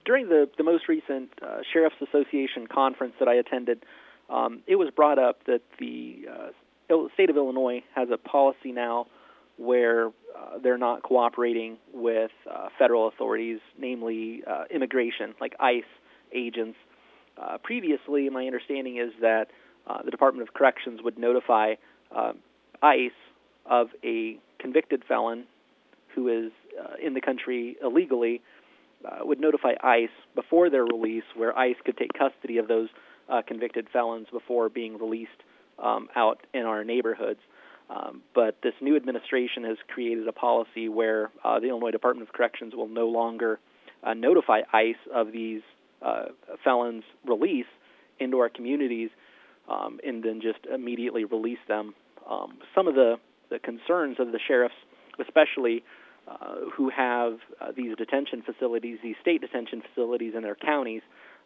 During the most recent Sheriff's Association conference that I attended, it was brought up that the state of Illinois has a policy now where they're not cooperating with federal authorities, namely immigration, like ICE agents. Previously, my understanding is that the Department of Corrections would notify ICE of a convicted felon who is in the country illegally, would notify ICE before their release, where ICE could take custody of those convicted felons before being released out in our neighborhoods. But this new administration has created a policy where the Illinois Department of Corrections will no longer notify ICE of these felons' release into our communities and then just immediately release them. Some of the concerns of the sheriffs, especially who have these detention facilities, these state detention facilities in their counties,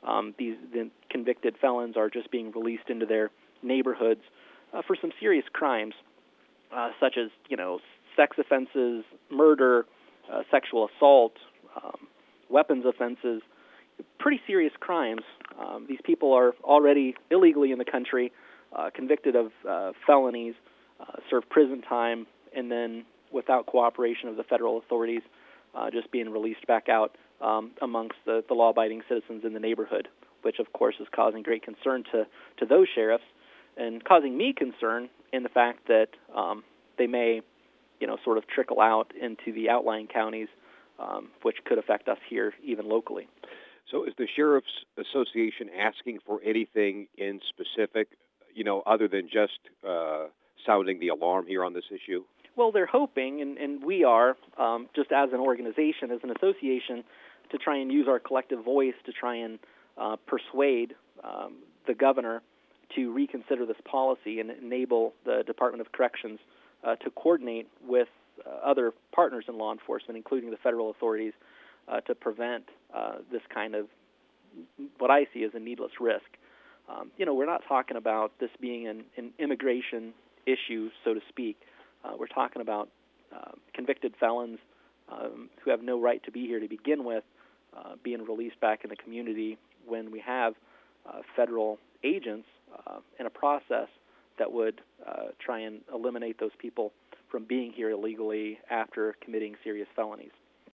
the convicted felons are just being released into their neighborhoods for some serious crimes, such as, sex offenses, murder, sexual assault, weapons offenses, pretty serious crimes. These people are already illegally in the country, convicted of felonies, serve prison time, and then without cooperation of the federal authorities, just being released back out amongst the law-abiding citizens in the neighborhood, which, of course, is causing great concern to those sheriffs and causing me concern in the fact that they may, sort of trickle out into the outlying counties, which could affect us here even locally. So is the Sheriff's Association asking for anything in specific, other than just sounding the alarm here on this issue? Well, they're hoping, and we are, just as an organization, as an association, to try and use our collective voice to try and persuade the governor to reconsider this policy and enable the Department of Corrections to coordinate with other partners in law enforcement, including the federal authorities, to prevent this kind of what I see as a needless risk. We're not talking about this being an immigration issue, so to speak. We're talking about convicted felons who have no right to be here to begin with, being released back in the community when we have federal agents in a process that would try and eliminate those people from being here illegally after committing serious felonies.